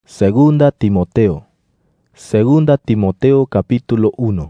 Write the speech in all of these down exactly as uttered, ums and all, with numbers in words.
Segunda Timoteo. Segunda Timoteo capítulo uno.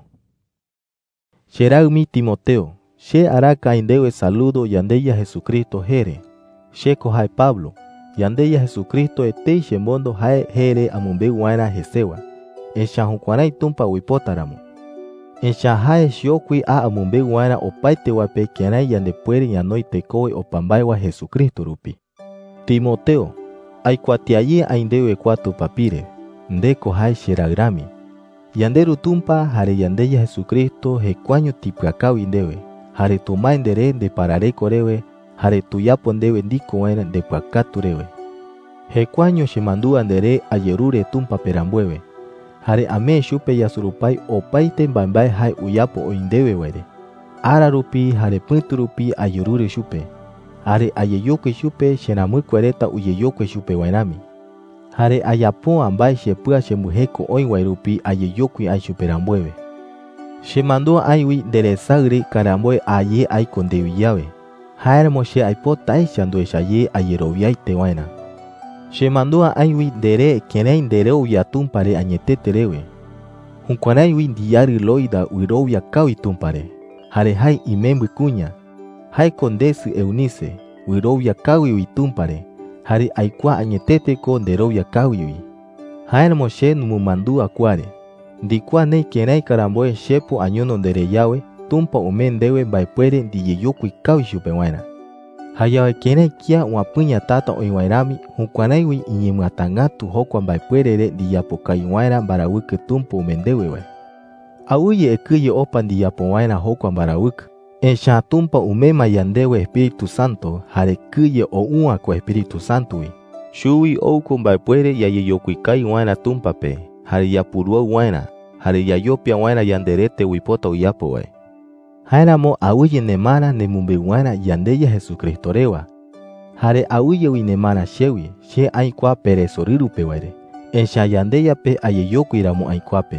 Xeraumi Timoteo, she araka indewe saludo yandeya Jesucristo jere. She kohai Pablo, yandeya Jesucristo etei shemondo hae jere amumbe waina jesewa. Ensha hunkwanai tumpa wipotaramo. Ensha hae shiokwi a amumbe waina opaite wape kianai yande puere yanoi tekoe opambai wa Jesucristo rupi. Timoteo, aikwatiaye aindewe kwatu papire, ndeko hai sheragrami. Yanderu tumpa hare yandeya Jesucristo hekwaño tipakau indewe, hare tuma indere de parare korewe, hare tuyapo ndewe ndiko waina de pakaturewe. Hekwaño shemandu andere ayerure tumpa perambuewe, hare ame shupe yasurupai opaite mbambai hai uyapo oindewe were. Ara rupi hare puntu rupi ayerure shupe. Hare ayeyokwe shupe shenamukwereta uyeyokwe shupe wainami. Hare ayapo ambai shepua shemujeko oin wairupi ayeyokwe ay superambueve. Shemando aiwi deresagri karambue aye ay kondewiyawe. Haer moshe aipota ay shandue shaye ayeroviaite waina. Shemando aiwi dere kenein dere uyatumpare añeteterewe. Hunkwanaiwi diari loida uirovia kawi tumpare. Hare hai imembwi kunya. Hai kondesu eunice, wirovia kawi witumpare, hari aikwa añetete ko derovia kawi. Haer moshe numumandu akware, dikwa ne kenai karamboe shepo añono dereyawe, tumpa umendewe baipuere diyeyokwi kawi shupewaina. Hayawe kenai kia wapunya tata oiwairami, hunkwanaiwi inyemwatangatu hokwa baipuere diyapokaiwaina barawuke tumpa umendewe we. Auye ekuye opan diyapowaina hokwa barawuke. Ensha tumpa umema yandewe Espíritu Santo, hare kuye o ua ko Espíritu Santo wi. Shui ou kumbai puere ya yeyokuikai waina tumpa pe, hare yapurua waina, hare yayopia waina yanderete wipota uyapo we. Haera mo auye nemana nemumbe waina yandeya Jesucristo rewa. Hare auye wi nemana shewi, she aikwa peresoriru pe were. Ensha yandeya pe ayeyokuiramo aikwape.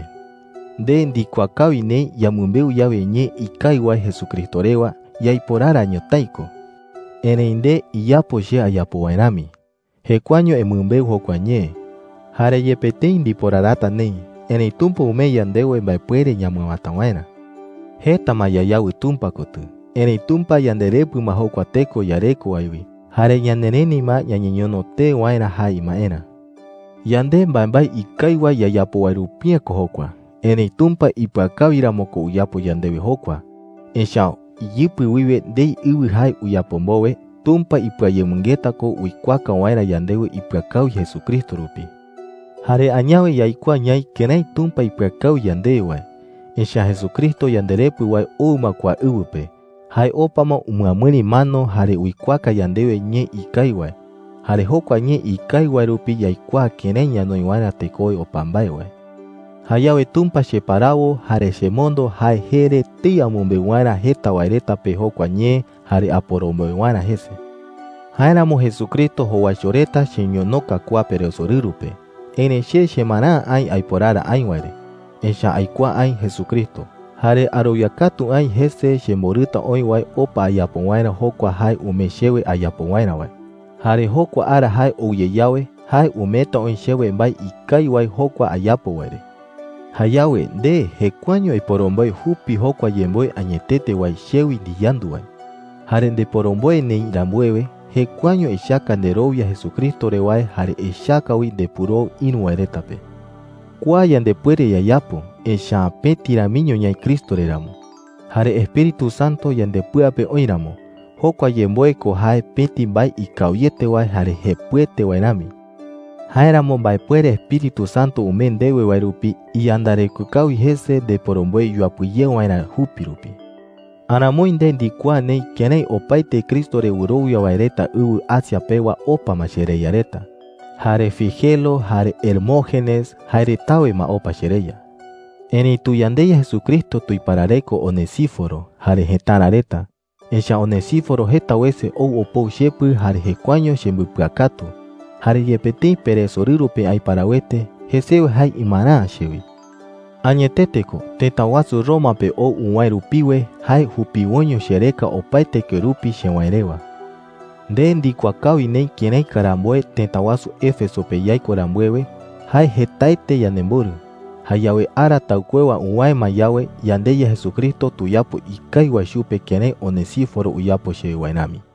De ndikwakawi ne yamumbeu yawe nye ikaiwa Jesucristo rewa yaiporara nyotaiko. Ene inde iyapo she ayapo wainami. Hekwaño emumbeu hokwanye. Hare yepete indiporarata ne. Ene tumpo ume yandewe baipuere yamuamata waina. Heta mayayawi tumpa kotu. Ene tumpa yanderepu mahokwateko yareko aiwi. Hare yandereni ma yanyenyono te waina hai maena. Yande mbambai ikaiwa yayapo wairupia kohokwa. Ene tumpa ipakawira moko uyapo yandewe hokwa. Ensha yipu wiwe dei iwi hai uyapo mbowe, tumpa ipayemungeta ko uikwaka waina yandewe ipakawi Jesucristo rupi. Hare anyawe yaikwa nyai kenai tumpa ipakawi yandewe. Ensha Jesucristo yanderepu wai uma kwa uwupe. Hai opama umuamuni mano hare uikwaka yandewe nye ikaiwa. Hare hokwa nye ikaiwa rupi yaikwa kenai yanoi waina tekoi opambaiwe. Hayawe tumpa sheparao hare shemondo hai here tia mumbe waina heta waireta peho kwa nye hare aporombe waina hese. Haeramo Jesucristo howaishoreta shenyonoka kwa pereosorirupe. Ene she shemana ai aiporara ai waire. Ensha aikwa ai Jesucristo. Hare aroyakatu ai hese shemorita oi wai opa ayapo waina hokwa hai umeshewe ayapo waina wai. Hare hokwa ara hai ouyeyawe hai umeta oi shewe mbai ikai wai hokwa ayapo waire. Hayawe de hekwaño iporomboe hupi hokwa yemboe añetete wai shewi diyandu wai. Hare de poromboe ne irambuewe, hekwaño ishaka nerovia Jesucristo rewai hare ishaka wi de puro inu wairetape. Kwa yande puere yayapo, esha pe tiramiño ñai Cristo reramo. Hare Espíritu Santo yande puape oiramo, hokwa yemboe ko hae peti bai ikauyete wai hare hepuete wainami. Haeramo baipuere Espíritu Santo umendewe wairupi y andare kukawi hese de poromboe yuapuye waina hupirupi. Anamo intendi kwa nei kenei opaite Cristo re urovia waireta uwu asia pewa opa mashere yareta. Hare Figelo, hare Hermógenes, hare tawe ma opa shereya. Eni tu yandeya Jesucristo tu iparareko Onesíforo, hare hetanareta. Esha Onesíforo heta wese ou opou shepu hare hekwaño shembupakatu. Hare yepete peresorirupe ay parawete, hesewe hai imana shewi. Añeteteko, tetawasu Roma pe o unwairupiwe, hai hupiwoño shereka opaite kerupi shewairewa. De ndikuakawi nei kienei karamboe tentawasu Efeso pe yai korambuewe, Hai hetaite yandemburu. Hayawe ara taukuewa uwaima yawe yandeya Jesucristo tuyapo ikaiwa shupe kene Onesíforo uyapo shewainami.